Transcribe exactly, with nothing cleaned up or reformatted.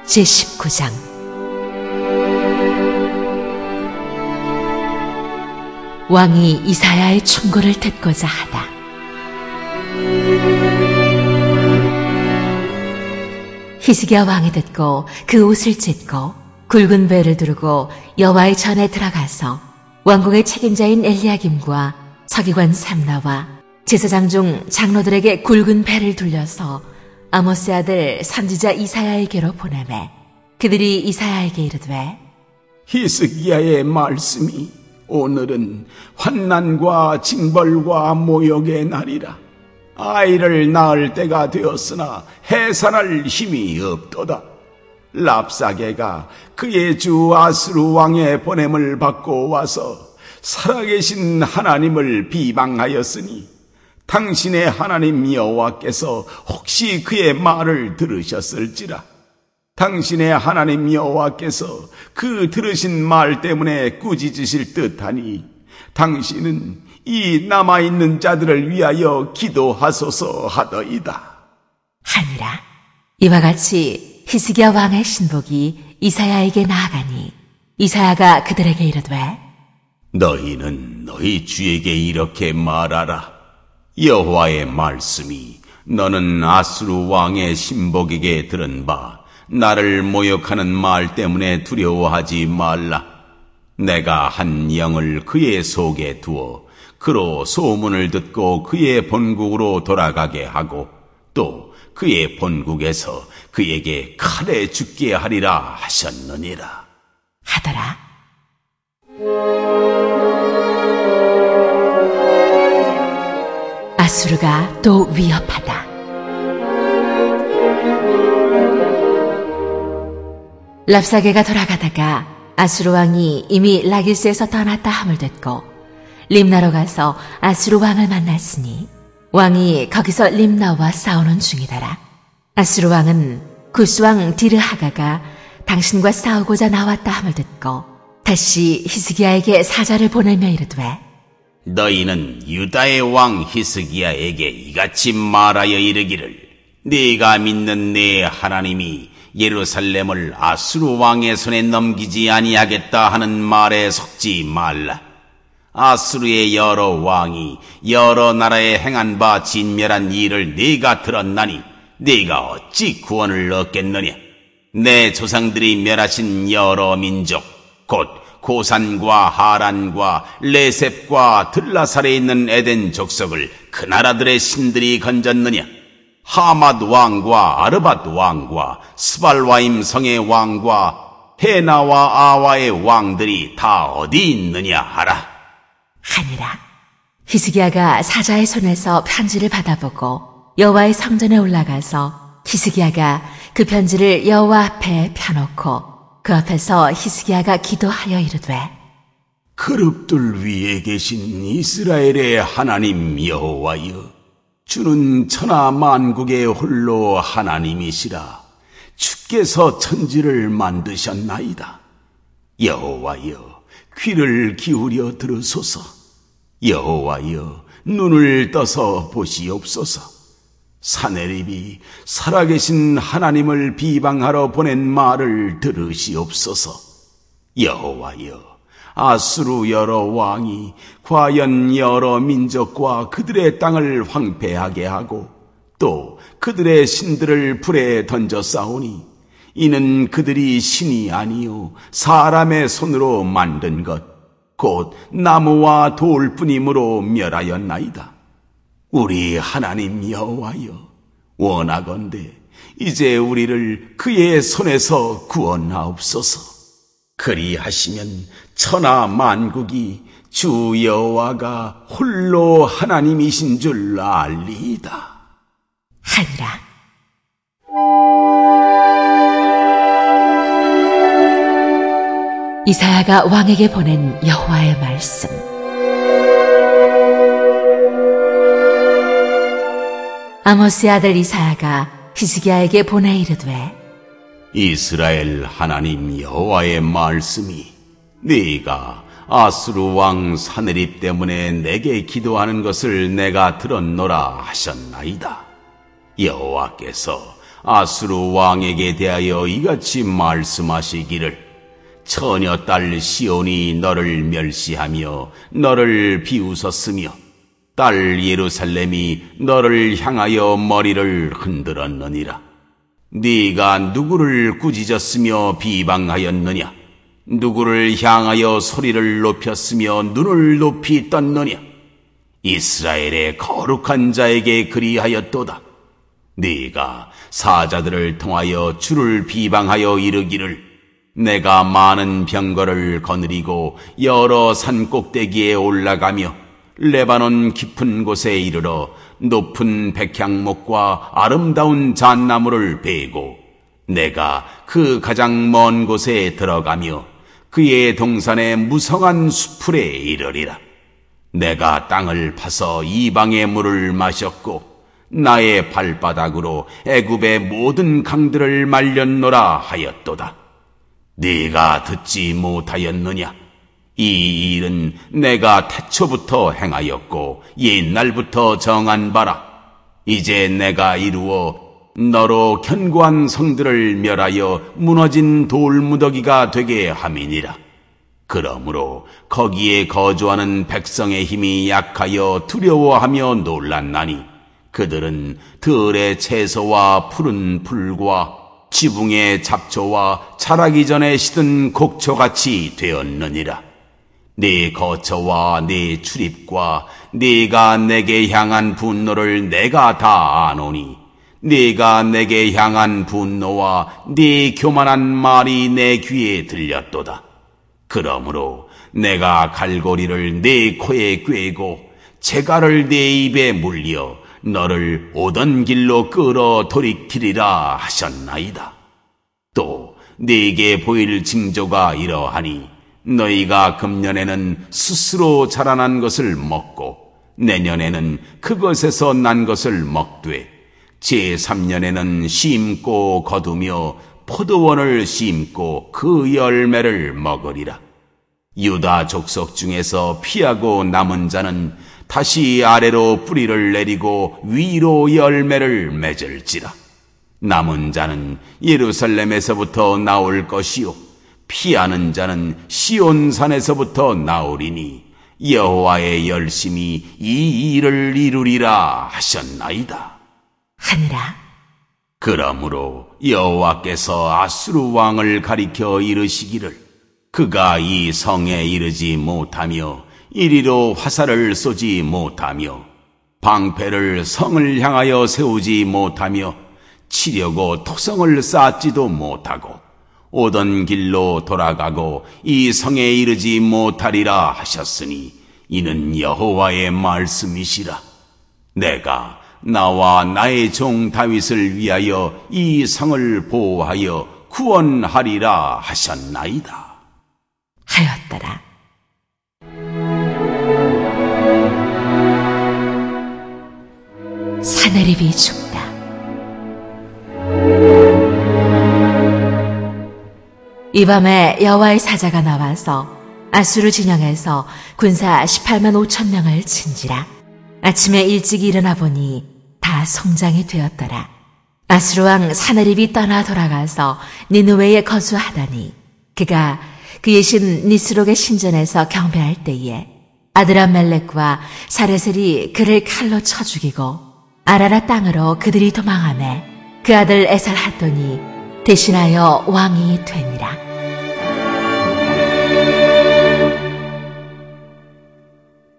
제십구 장. 왕이 이사야의 충고를 듣고자 하다. 히스기야 왕이 듣고 그 옷을 찢고 굵은 배를 두르고 여호와의 전에 들어가서 왕궁의 책임자인 엘리야김과 서기관 샘나와 제사장 중 장로들에게 굵은 배를 돌려서 아모스의 아들 선지자 이사야에게로 보내매 그들이 이사야에게 이르되 히스기야의 말씀이 오늘은 환난과 징벌과 모욕의 날이라. 아이를 낳을 때가 되었으나 해산할 힘이 없도다. 랍사게가 그의 주 아수르 왕의 보냄을 받고 와서 살아계신 하나님을 비방하였으니 당신의 하나님 여호와께서 혹시 그의 말을 들으셨을지라. 당신의 하나님 여호와께서 그 들으신 말 때문에 꾸짖으실 듯하니 당신은 이 남아있는 자들을 위하여 기도하소서 하더이다. 하니라. 이와 같이 히스기야 왕의 신복이 이사야에게 나아가니 이사야가 그들에게 이르되 너희는 너희 주에게 이렇게 말하라. 여호와의 말씀이 너는 아수르 왕의 신복에게 들은 바 나를 모욕하는 말 때문에 두려워하지 말라. 내가 한 영을 그의 속에 두어 그로 소문을 듣고 그의 본국으로 돌아가게 하고 또 그의 본국에서 그에게 칼에 죽게 하리라 하셨느니라 하더라. 아수르가 또 위협하다. 랍사게가 돌아가다가 아수르 왕이 이미 라기스에서 떠났다 함을 듣고 림나로 가서 아수르 왕을 만났으니 왕이 거기서 림나와 싸우는 중이더라. 아수르 왕은 구스 왕 디르하가가 당신과 싸우고자 나왔다 함을 듣고 다시 히스기야에게 사자를 보내며 이르되 너희는 유다의 왕 히스기야에게 이같이 말하여 이르기를 네가 믿는 네 하나님이 예루살렘을 아수르 왕의 손에 넘기지 아니하겠다 하는 말에 속지 말라. 아수르의 여러 왕이 여러 나라에 행한 바 진멸한 일을 네가 들었나니 네가 어찌 구원을 얻겠느냐. 내 조상들이 멸하신 여러 민족 곧 고산과 하란과 레셉과 들라살에 있는 에덴 족속을 그 나라들의 신들이 건졌느냐. 하맛 왕과 아르밧 왕과 스발와임 성의 왕과 헤나와 아와의 왕들이 다 어디 있느냐 하라. 하니라. 히스기야가 사자의 손에서 편지를 받아보고 여호와의 성전에 올라가서 히스기야가 그 편지를 여호와 앞에 펴놓고 그 앞에서 히스기야가 기도하여 이르되 그룹들 위에 계신 이스라엘의 하나님 여호와여, 주는 천하 만국의 홀로 하나님이시라. 주께서 천지를 만드셨나이다. 여호와여, 귀를 기울여 들으소서. 여호와여, 눈을 떠서 보시옵소서. 사내립이 살아계신 하나님을 비방하러 보낸 말을 들으시옵소서. 여호와여, 아수르 여러 왕이 과연 여러 민족과 그들의 땅을 황폐하게 하고 또 그들의 신들을 불에 던져 싸우니 이는 그들이 신이 아니요 사람의 손으로 만든 것 곧 나무와 돌뿐이므로 멸하였나이다. 우리 하나님 여호와여, 원하건대 이제 우리를 그의 손에서 구원하옵소서. 그리하시면 천하 만국이 주 여호와가 홀로 하나님이신 줄 알리이다. 하니라. 이사야가 왕에게 보낸 여호와의 말씀. 아모스의 아들 이사야가 히스기야에게 보내 이르되 이스라엘 하나님 여호와의 말씀이 네가 아수르 왕 사네립 때문에 내게 기도하는 것을 내가 들었노라 하셨나이다. 여호와께서 아수르 왕에게 대하여 이같이 말씀하시기를 처녀 딸 시온이 너를 멸시하며 너를 비웃었으며 딸 예루살렘이 너를 향하여 머리를 흔들었느니라. 네가 누구를 꾸짖었으며 비방하였느냐? 누구를 향하여 소리를 높였으며 눈을 높이 떴느냐? 이스라엘의 거룩한 자에게 그리하였도다. 네가 사자들을 통하여 주를 비방하여 이르기를 내가 많은 병거를 거느리고 여러 산 꼭대기에 올라가며 레바논 깊은 곳에 이르러 높은 백향목과 아름다운 잣나무를 베고 내가 그 가장 먼 곳에 들어가며 그의 동산의 무성한 수풀에 이르리라. 내가 땅을 파서 이방의 물을 마셨고 나의 발바닥으로 애굽의 모든 강들을 말렸노라 하였도다. 네가 듣지 못하였느냐? 이 일은 내가 태초부터 행하였고 옛날부터 정한 바라. 이제 내가 이루어 너로 견고한 성들을 멸하여 무너진 돌무더기가 되게 함이니라. 그러므로 거기에 거주하는 백성의 힘이 약하여 두려워하며 놀랐나니 그들은 들의 채소와 푸른 풀과 지붕의 잡초와 자라기 전에 시든 곡초같이 되었느니라. 네 거처와 네 출입과 네가 내게 향한 분노를 내가 다 아노니 네가 내게 향한 분노와 네 교만한 말이 내 귀에 들렸도다. 그러므로 내가 갈고리를 네 코에 꿰고 재갈을 네 입에 물려 너를 오던 길로 끌어 돌이키리라 하셨나이다. 또 네게 보일 징조가 이러하니 너희가 금년에는 스스로 자라난 것을 먹고 내년에는 그것에서 난 것을 먹되 제삼 년에는 심고 거두며 포도원을 심고 그 열매를 먹으리라. 유다 족속 중에서 피하고 남은 자는 다시 아래로 뿌리를 내리고 위로 열매를 맺을지라. 남은 자는 예루살렘에서부터 나올 것이요 피하는 자는 시온산에서부터 나오리니 여호와의 열심이 이 일을 이루리라 하셨나이다. 하니라. 그러므로 여호와께서 아수르 왕을 가리켜 이르시기를 그가 이 성에 이르지 못하며 이리로 화살을 쏘지 못하며 방패를 성을 향하여 세우지 못하며 치려고 토성을 쌓지도 못하고 오던 길로 돌아가고 이 성에 이르지 못하리라 하셨으니 이는 여호와의 말씀이시라. 내가 나와 나의 종 다윗을 위하여 이 성을 보호하여 구원하리라 하셨나이다. 하였더라. 사네립이 죽다. 이 밤에 여호와의 사자가 나와서 아수르 진영에서 군사 십팔만 오천 명을 친지라. 아침에 일찍 일어나 보니 다 성장이 되었더라. 아수르 왕 사네립이 떠나 돌아가서 니느웨에 거주하더니 그가 그의 신 니스록의 신전에서 경배할 때에 아드람멜렉과 사레셀이 그를 칼로 쳐 죽이고 아라라 땅으로 그들이 도망하매 그 아들 에살핫돈이 대신하여 왕이 되니라.